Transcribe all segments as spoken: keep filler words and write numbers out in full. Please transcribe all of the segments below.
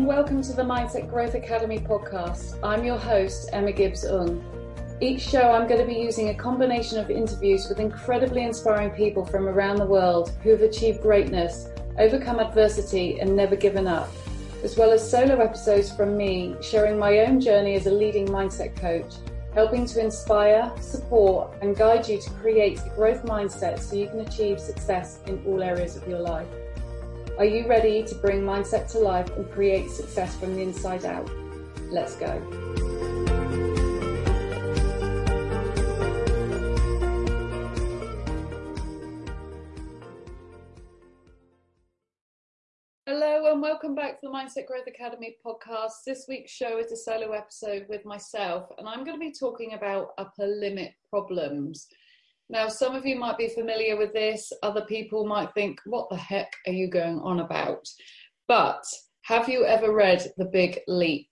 and welcome to the Mindset Growth Academy podcast. I'm your host, Emma Gibbs-Ung. Each show I'm going to be using a combination of interviews with incredibly inspiring people from around the world who have achieved greatness, overcome adversity and never given up, as well as solo episodes from me sharing my own journey as a leading mindset coach, helping to inspire, support and guide you to create a growth mindset so you can achieve success in all areas of your life. Are you ready to bring mindset to life and create success from the inside out? Let's go. Hello and welcome back to the Mindset Growth Academy podcast. This week's show is a solo episode with myself, and I'm going to be talking about upper limit problems. Now, some of you might be familiar with this. Other people might think, what the heck are you going on about? But have you ever read The Big Leap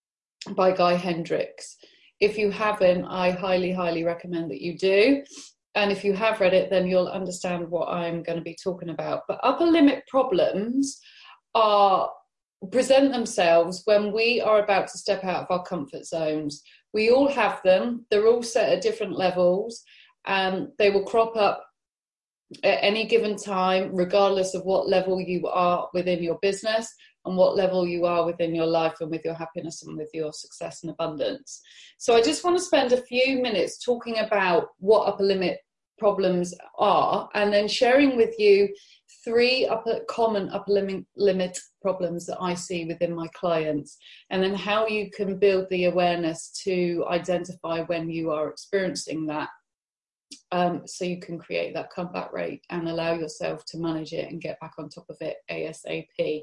by Guy Hendricks? If you haven't, I highly, highly recommend that you do. And if you have read it, then you'll understand what I'm going to be talking about. But upper limit problems are present themselves when we are about to step out of our comfort zones. We all have them. They're all set at different levels. And they will crop up at any given time, regardless of what level you are within your business and what level you are within your life and with your happiness and with your success and abundance. So I just want to spend a few minutes talking about what upper limit problems are, and then sharing with you three upper, common upper limit, limit problems that I see within my clients, and then how you can build the awareness to identify when you are experiencing that. Um, so you can create that comeback rate and allow yourself to manage it and get back on top of it ASAP.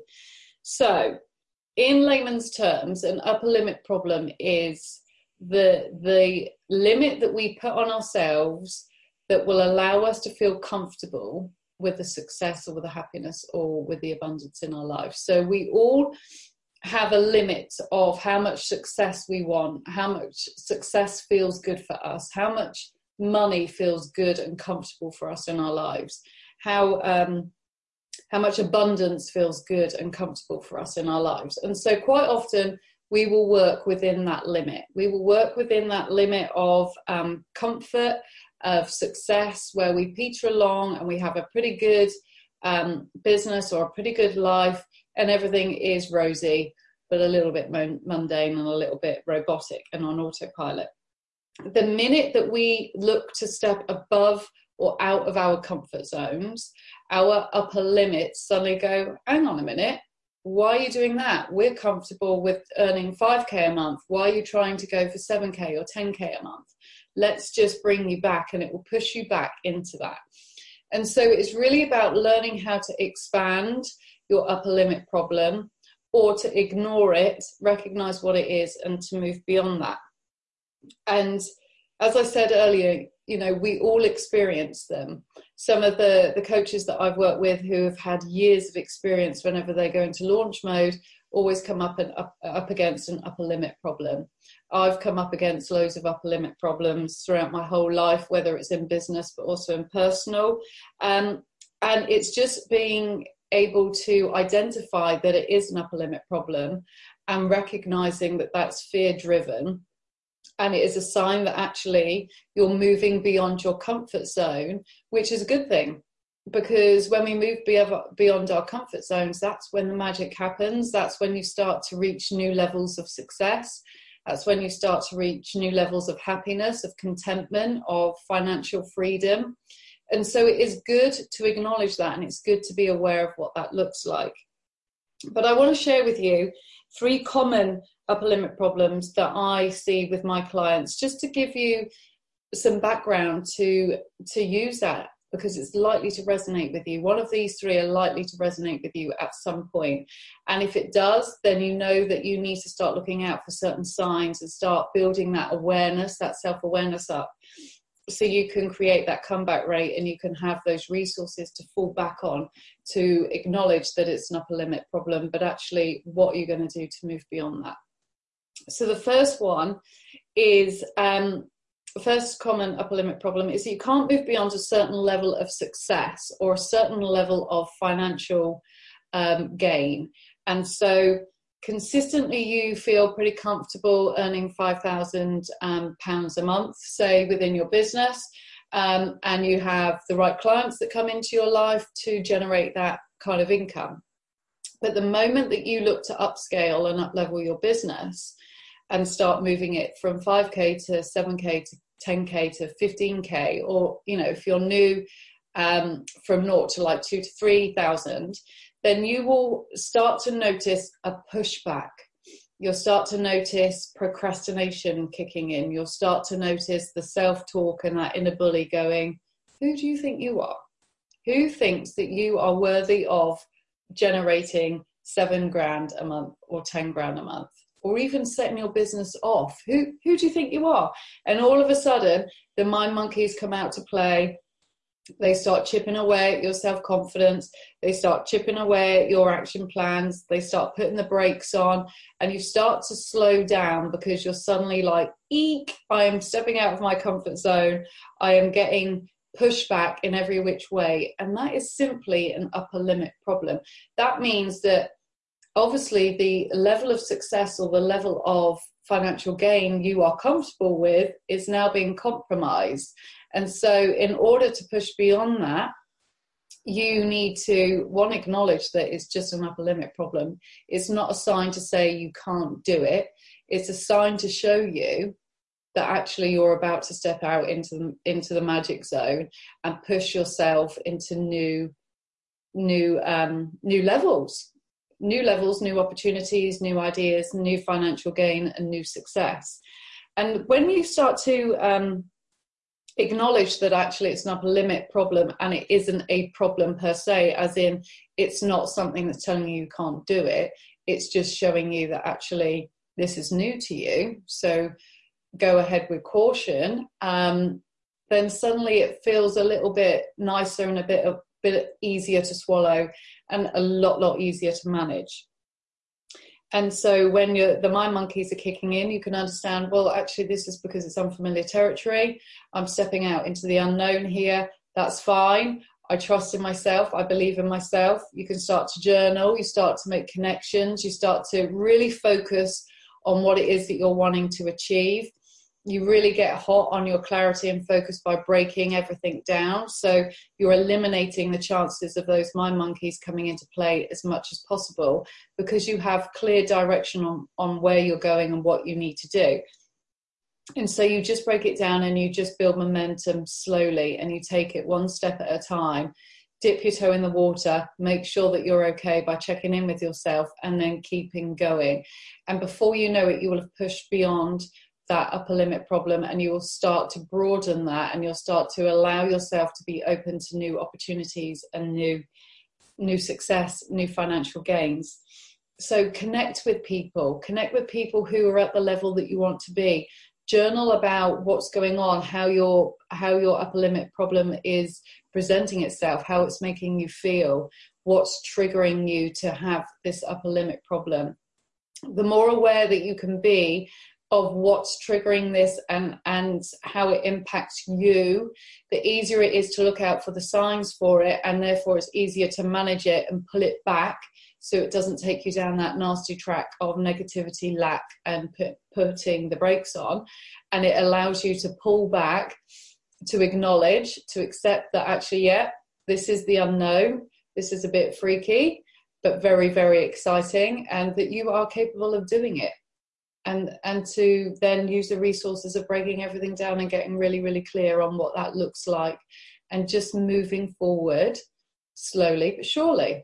So in layman's terms, an upper limit problem is the, the limit that we put on ourselves that will allow us to feel comfortable with the success or with the happiness or with the abundance in our life. So we all have a limit of how much success we want, how much success feels good for us, how much money feels good and comfortable for us in our lives, how um, how much abundance feels good and comfortable for us in our lives. And so quite often we will work within that limit. We will work within that limit of um, comfort, of success, where we peter along and we have a pretty good um, business or a pretty good life and everything is rosy, but a little bit mundane and a little bit robotic and on autopilot. The minute that we look to step above or out of our comfort zones, our upper limits suddenly go, hang on a minute, why are you doing that? We're comfortable with earning five K a month. Why are you trying to go for seven K or ten K a month? Let's just bring you back, and it will push you back into that. And so it's really about learning how to expand your upper limit problem, or to ignore it, recognize what it is, and to move beyond that. And as I said earlier, you know, we all experience them. Some of the, the coaches that I've worked with who have had years of experience, whenever they go into launch mode, always come up and up, up against an upper limit problem. I've come up against loads of upper limit problems throughout my whole life, whether it's in business, but also in personal. Um, and it's just being able to identify that it is an upper limit problem and recognizing that that's fear driven. And it is a sign that actually you're moving beyond your comfort zone, which is a good thing. Because when we move beyond our comfort zones, that's when the magic happens. That's when you start to reach new levels of success. That's when you start to reach new levels of happiness, of contentment, of financial freedom. And so it is good to acknowledge that, and it's good to be aware of what that looks like. But I want to share with you three common upper limit problems that I see with my clients, just to give you some background to, to use that, because it's likely to resonate with you. One of these three are likely to resonate with you at some point. And if it does, then you know that you need to start looking out for certain signs and start building that awareness, that self-awareness up, so you can create that comeback rate and you can have those resources to fall back on to acknowledge that it's an upper limit problem, but actually what are you going to do to move beyond that? So the first one is, um, first common upper limit problem is that you can't move beyond a certain level of success or a certain level of financial um, gain. And so consistently you feel pretty comfortable earning five thousand um, pounds a month, say, within your business, um, and you have the right clients that come into your life to generate that kind of income. But the moment that you look to upscale and up-level your business and start moving it from five K to seven K to ten K to fifteen K, or, you know, if you're new, um, from naught to like two to three thousand, then you will start to notice a pushback. You'll start to notice procrastination kicking in. You'll start to notice the self-talk and that inner bully going, who do you think you are? Who thinks that you are worthy of generating seven grand a month or ten grand a month, or even setting your business off? Who, who do you think you are? And all of a sudden, the mind monkeys come out to play. They start chipping away at your self-confidence. They start chipping away at your action plans. They start putting the brakes on, and you start to slow down because you're suddenly like, eek, I am stepping out of my comfort zone. I am getting pushback in every which way. And that is simply an upper limit problem. That means that obviously the level of success or the level of financial gain you are comfortable with is now being compromised. And so in order to push beyond that, you need to, one, acknowledge that it's just an upper limit problem. It's not a sign to say you can't do it. It's a sign to show you that actually you're about to step out into the, into the magic zone and push yourself into new, new, um, new levels, new levels, new opportunities, new ideas, new financial gain, and new success. And when you start to um, acknowledge that actually it's an upper limit problem, and it isn't a problem per se, as in it's not something that's telling you you can't do it, it's just showing you that actually this is new to you, so go ahead with caution, um, then suddenly it feels a little bit nicer and a bit, a bit easier to swallow and a lot, lot easier to manage. And so when you're, the mind monkeys are kicking in, you can understand, well, actually, this is because it's unfamiliar territory. I'm stepping out into the unknown here. That's fine. I trust in myself. I believe in myself. You can start to journal. You start to make connections. You start to really focus on what it is that you're wanting to achieve. You really get hot on your clarity and focus by breaking everything down. So you're eliminating the chances of those mind monkeys coming into play as much as possible, because you have clear direction on, on where you're going and what you need to do. And so you just break it down and you just build momentum slowly, and you take it one step at a time. Dip your toe in the water, make sure that you're okay by checking in with yourself, and then keeping going. And before you know it, you will have pushed beyond that upper limit problem, and you will start to broaden that, and you'll start to allow yourself to be open to new opportunities and new new success, new financial gains. So connect with people, connect with people who are at the level that you want to be. Journal about what's going on, how your how your upper limit problem is presenting itself, how it's making you feel, what's triggering you to have this upper limit problem. The more aware that you can be of what's triggering this and, and how it impacts you, the easier it is to look out for the signs for it, and therefore it's easier to manage it and pull it back so it doesn't take you down that nasty track of negativity, lack, and put, putting the brakes on. And it allows you to pull back, to acknowledge, to accept that actually, yeah, this is the unknown, this is a bit freaky, but very, very exciting, and that you are capable of doing it. And, and to then use the resources of breaking everything down and getting really, really clear on what that looks like, and just moving forward slowly but surely.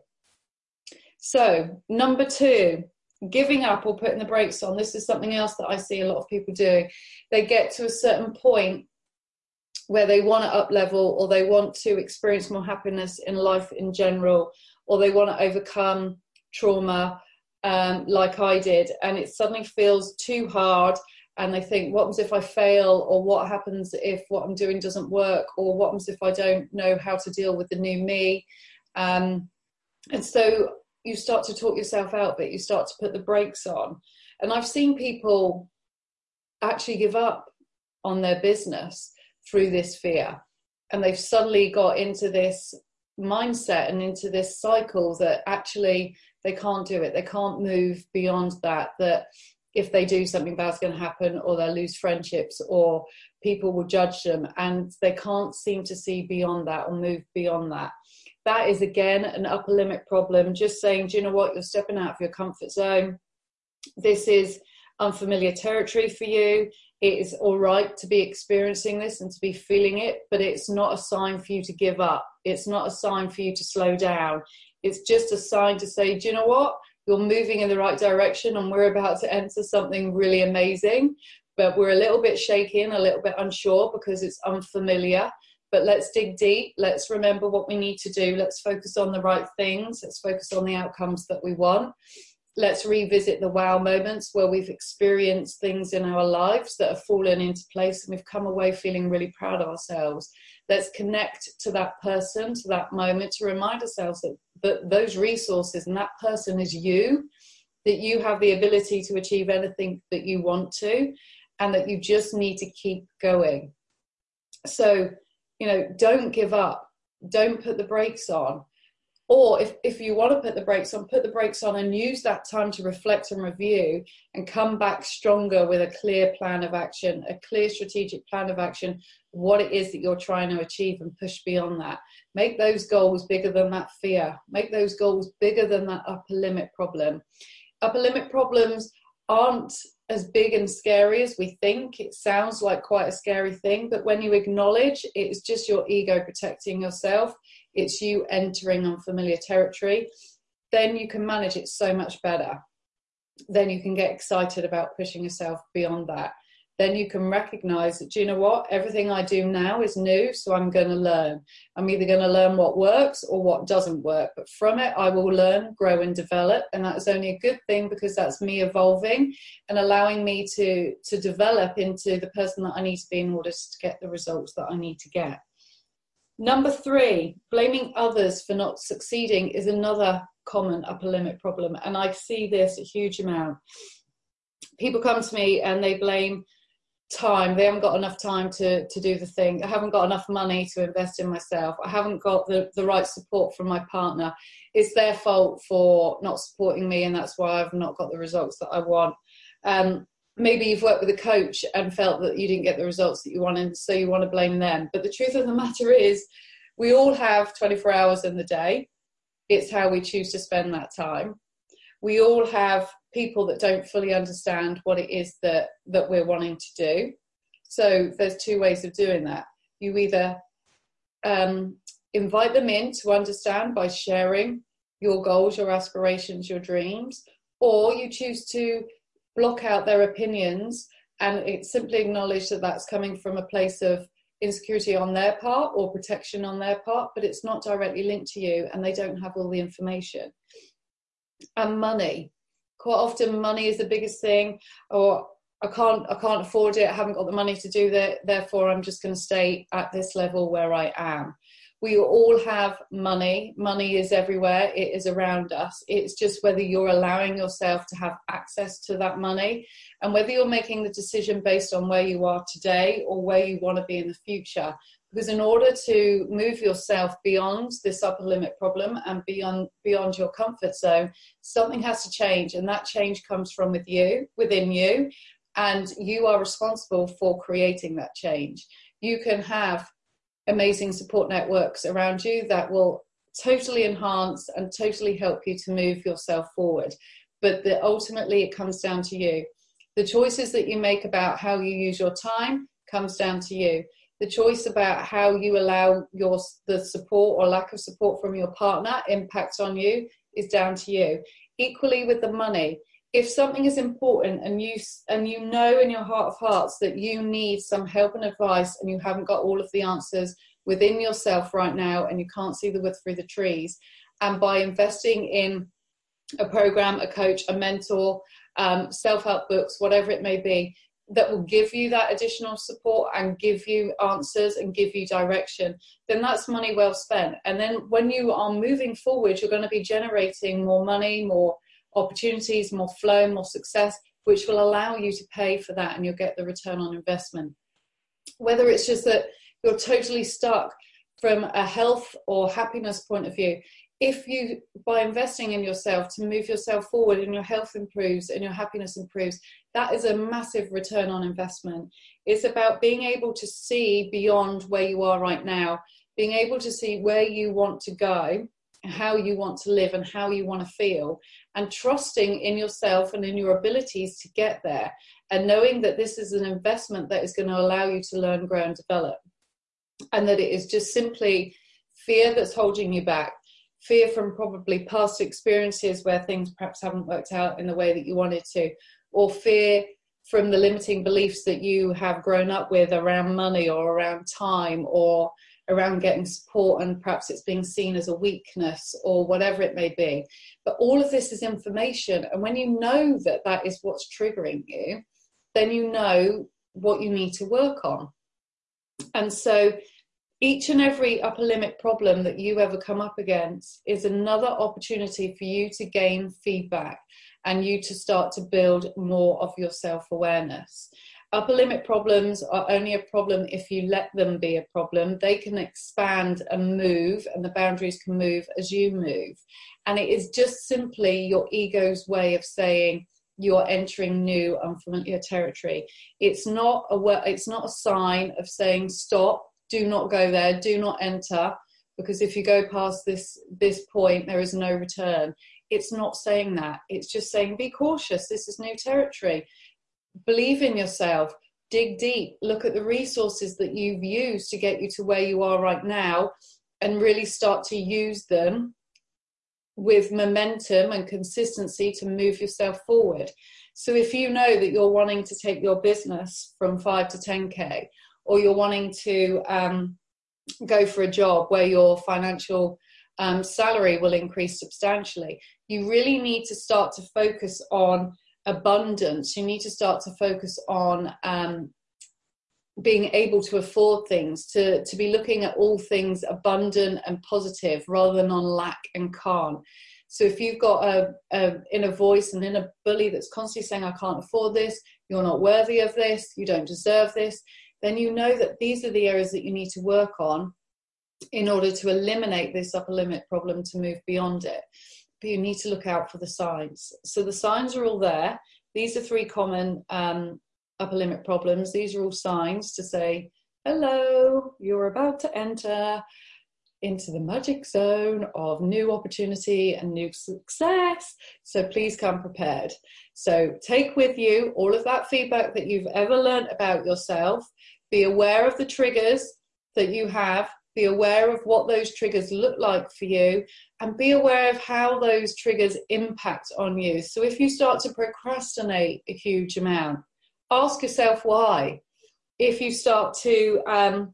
So number two, giving up or putting the brakes on. This is something else that I see a lot of people doing. They get to a certain point where they want to up level, or they want to experience more happiness in life in general, or they want to overcome trauma, Um, like I did, and it suddenly feels too hard, and they think, what happens if I fail, or what happens if what I'm doing doesn't work, or what happens if I don't know how to deal with the new me, um, and so you start to talk yourself out, but you start to put the brakes on. And I've seen people actually give up on their business through this fear, and they've suddenly got into this mindset and into this cycle that actually they can't do it, they can't move beyond that, that if they do, something bad's going to happen, or they'll lose friendships, or people will judge them, and they can't seem to see beyond that or move beyond that. That is, again, an upper limit problem. Just saying, do you know what, you're stepping out of your comfort zone. This is unfamiliar territory for you. It is all right to be experiencing this and to be feeling it, but it's not a sign for you to give up. It's not a sign for you to slow down. It's just a sign to say, do you know what? You're moving in the right direction, and we're about to enter something really amazing, but we're a little bit shaky and a little bit unsure because it's unfamiliar. But let's dig deep. Let's remember what we need to do. Let's focus on the right things. Let's focus on the outcomes that we want. Let's revisit the wow moments where we've experienced things in our lives that have fallen into place and we've come away feeling really proud of ourselves. Let's connect to that person, to that moment, to remind ourselves that, that those resources and that person is you, that you have the ability to achieve anything that you want to, and that you just need to keep going. So, you know, don't give up. Don't put the brakes on. Or if, if you want to put the brakes on, put the brakes on and use that time to reflect and review and come back stronger with a clear plan of action, a clear strategic plan of action, what it is that you're trying to achieve, and push beyond that. Make those goals bigger than that fear. Make those goals bigger than that upper limit problem. Upper limit problems aren't as big and scary as we think. It sounds like quite a scary thing, but when you acknowledge it's just your ego protecting yourself, it's you entering unfamiliar territory, then you can manage it so much better. Then you can get excited about pushing yourself beyond that. Then you can recognize that, do you know what, everything I do now is new, so I'm going to learn. I'm either going to learn what works or what doesn't work, but from it I will learn, grow and develop, and that is only a good thing because that's me evolving and allowing me to, to develop into the person that I need to be in order to get the results that I need to get. Number three, blaming others for not succeeding is another common upper limit problem, and I see this a huge amount. People come to me and they blame time. They haven't got enough time to, to do the thing. I haven't got enough money to invest in myself. I haven't got the, the right support from my partner. It's their fault for not supporting me, and that's why I've not got the results that I want. Um, maybe you've worked with a coach and felt that you didn't get the results that you wanted, so you want to blame them. But the truth of the matter is, we all have twenty-four hours in the day. It's how we choose to spend that time. We all have people that don't fully understand what it is that, that we're wanting to do. So there's two ways of doing that. You either um, invite them in to understand by sharing your goals, your aspirations, your dreams, or you choose to block out their opinions and it simply acknowledge that that's coming from a place of insecurity on their part or protection on their part, but it's not directly linked to you and they don't have all the information. And money. Quite often money is the biggest thing, or I can't, I can't afford it, I haven't got the money to do that, therefore I'm just going to stay at this level where I am. We all have money. Money is everywhere. It is around us. It's just whether you're allowing yourself to have access to that money, and whether you're making the decision based on where you are today or where you want to be in the future. Because in order to move yourself beyond this upper limit problem and beyond beyond your comfort zone, something has to change, and that change comes from with you, within you, and you are responsible for creating that change. You can have amazing support networks around you that will totally enhance and totally help you to move yourself forward, but the, ultimately it comes down to you. The choices that you make about how you use your time comes down to you. The choice about how you allow your the support or lack of support from your partner impacts on you is down to you. Equally with the money. If something is important and you and you know in your heart of hearts that you need some help and advice and you haven't got all of the answers within yourself right now and you can't see the wood through the trees, and by investing in a program, a coach, a mentor, um, self-help books, whatever it may be, that will give you that additional support and give you answers and give you direction, then that's money well spent. And then when you are moving forward, you're going to be generating more money, more opportunities, more flow, more success, which will allow you to pay for that, and you'll get the return on investment. Whether it's just that you're totally stuck from a health or happiness point of view, if you, by investing in yourself to move yourself forward and your health improves and your happiness improves, that is a massive return on investment. It's about being able to see beyond where you are right now, being able to see where you want to go, how you want to live and how you want to feel, and trusting in yourself and in your abilities to get there, and knowing that this is an investment that is going to allow you to learn, grow and develop, and that it is just simply fear that's holding you back. Fear from probably past experiences where things perhaps haven't worked out in the way that you wanted to, or fear from the limiting beliefs that you have grown up with around money or around time or around getting support, and perhaps it's being seen as a weakness or whatever it may be. But all of this is information, and when you know that that is what's triggering you, then you know what you need to work on. And so each and every upper limit problem that you ever come up against is another opportunity for you to gain feedback and you to start to build more of your self-awareness. Upper limit problems are only a problem if you let them be a problem. They can expand and move, and the boundaries can move as you move. And it is just simply your ego's way of saying you're entering new, unfamiliar territory. It's not a, it's not a sign of saying stop, do not go there, do not enter, because if you go past this, this point, there is no return. It's not saying that. It's just saying, be cautious. This is new territory. Believe in yourself. Dig deep. Look at the resources that you've used to get you to where you are right now, and really start to use them with momentum and consistency to move yourself forward. So if you know that you're wanting to take your business from five to ten K, or you're wanting to um, go for a job where your financial um, salary will increase substantially, you really need to start to focus on abundance. You need to start to focus on um, being able to afford things, to, to be looking at all things abundant and positive rather than on lack and can't. So if you've got a, a inner voice, an inner bully that's constantly saying, I can't afford this, you're not worthy of this, you don't deserve this, then you know that these are the areas that you need to work on in order to eliminate this upper limit problem, to move beyond it. But you need to look out for the signs. So the signs are all there. These are three common um, upper limit problems. These are all signs to say, hello, you're about to enter into the magic zone of new opportunity and new success. So please come prepared. So take with you all of that feedback that you've ever learned about yourself. Be aware of the triggers that you have. Be aware of what those triggers look like for you, and be aware of how those triggers impact on you. So if you start to procrastinate a huge amount, ask yourself why. If you start to um,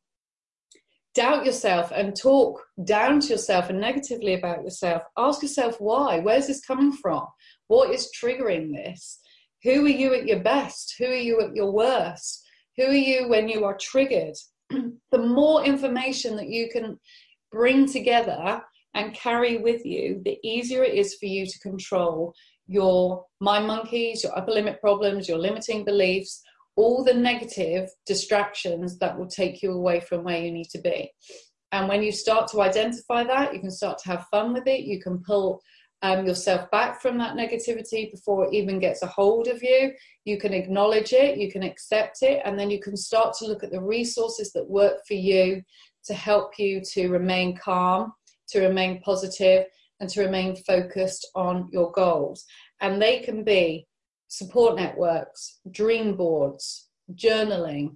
doubt yourself and talk down to yourself and negatively about yourself, ask yourself why. Where's this coming from? What is triggering this? Who are you at your best? Who are you at your worst? Who are you when you are triggered? The more information that you can bring together and carry with you, the easier it is for you to control your mind monkeys, your upper limit problems, your limiting beliefs, all the negative distractions that will take you away from where you need to be. And when you start to identify that, you can start to have fun with it. You can pull um, yourself back from that negativity before it even gets a hold of you. You can acknowledge it, you can accept it, and then you can start to look at the resources that work for you to help you to remain calm, to remain positive, and to remain focused on your goals. And they can be support networks, dream boards, journaling,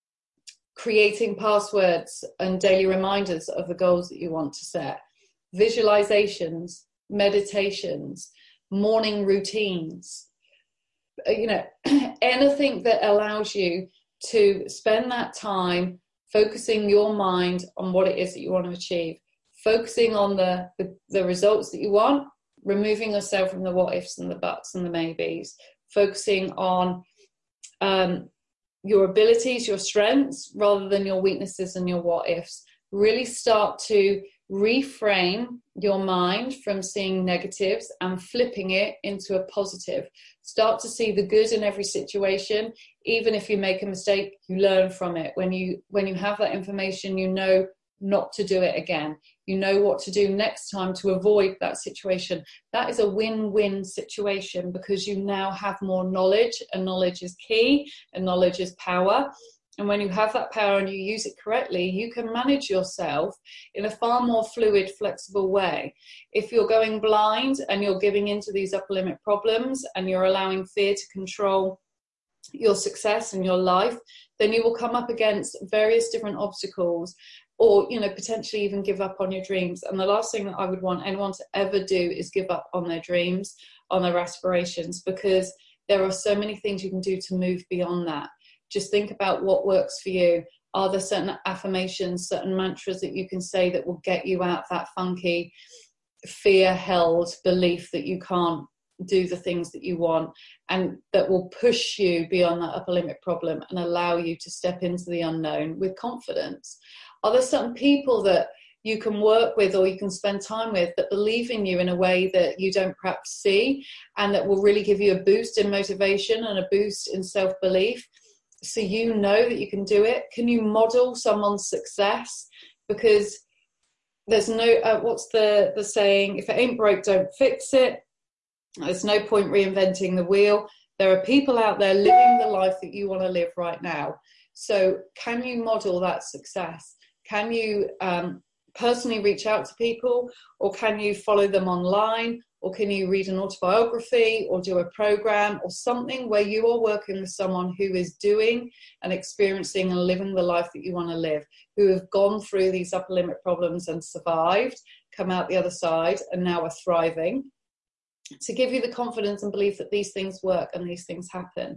creating passwords and daily reminders of the goals that you want to set, visualizations, meditations, morning routines, you know, anything that allows you to spend that time focusing your mind on what it is that you want to achieve, focusing on the, the, the results that you want, removing yourself from the what ifs and the buts and the maybes, focusing on um, your abilities, your strengths, rather than your weaknesses and your what ifs. Really start to reframe your mind from seeing negatives and flipping it into a positive. Start to see the good in every situation. Even if you make a mistake, you learn from it. When you when you have that information, you know not to do it again. You know what to do next time to avoid that situation. That is a win-win situation because you now have more knowledge, and knowledge is key, and knowledge is power. And when you have that power and you use it correctly, you can manage yourself in a far more fluid, flexible way. If you're going blind and you're giving into these upper limit problems and you're allowing fear to control your success and your life, then you will come up against various different obstacles, or, you know, potentially even give up on your dreams. And the last thing that I would want anyone to ever do is give up on their dreams, on their aspirations, because there are so many things you can do to move beyond that. Just think about what works for you. Are there certain affirmations, certain mantras that you can say that will get you out that funky, fear-held belief that you can't do the things that you want, and that will push you beyond that upper limit problem and allow you to step into the unknown with confidence? Are there certain people that you can work with or you can spend time with that believe in you in a way that you don't perhaps see, and that will really give you a boost in motivation and a boost in self-belief, so you know that you can do it? Can you model someone's success? Because there's no, uh, what's the, the saying? If it ain't broke, don't fix it. There's no point reinventing the wheel. There are people out there living the life that you want to live right now. So can you model that success? Can you um, personally reach out to people, or can you follow them online, or can you read an autobiography or do a program or something where you are working with someone who is doing and experiencing and living the life that you want to live, who have gone through these upper limit problems and survived, come out the other side and now are thriving, to give you the confidence and belief that these things work and these things happen.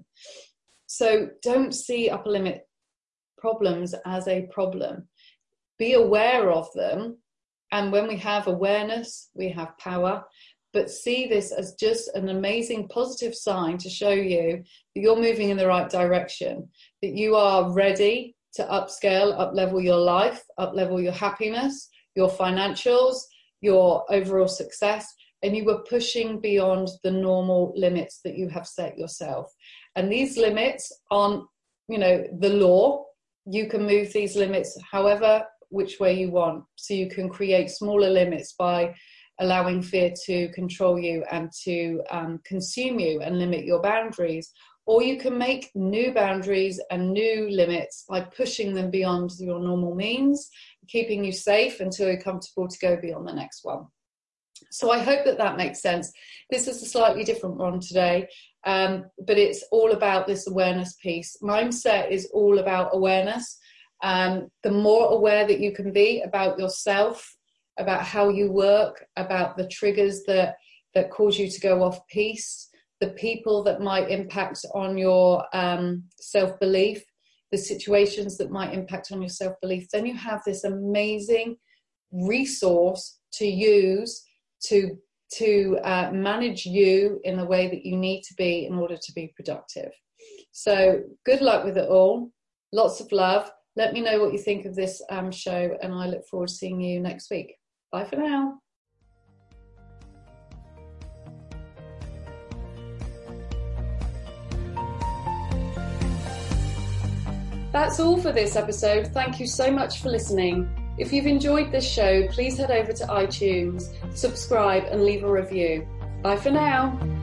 So don't see upper limit problems as a problem. Be aware of them. And when we have awareness, we have power. But see this as just an amazing positive sign to show you that you're moving in the right direction, that you are ready to upscale, up-level your life, up-level your happiness, your financials, your overall success, and you were pushing beyond the normal limits that you have set yourself. And these limits aren't, you know, the law. You can move these limits however, which way you want. So you can create smaller limits by allowing fear to control you and to um, consume you and limit your boundaries. Or you can make new boundaries and new limits by pushing them beyond your normal means, keeping you safe until you're comfortable to go beyond the next one. So I hope that that makes sense. This is a slightly different one today, um, but it's all about this awareness piece. Mindset is all about awareness. Um, the more aware that you can be about yourself, about how you work, about the triggers that, that cause you to go off piece, the people that might impact on your um, self-belief, the situations that might impact on your self-belief, then you have this amazing resource to use to, to uh, manage you in the way that you need to be in order to be productive. So good luck with it all. Lots of love. Let me know what you think of this um, show, and I look forward to seeing you next week. Bye for now. That's all for this episode. Thank you so much for listening. If you've enjoyed this show, please head over to iTunes, subscribe and leave a review. Bye for now.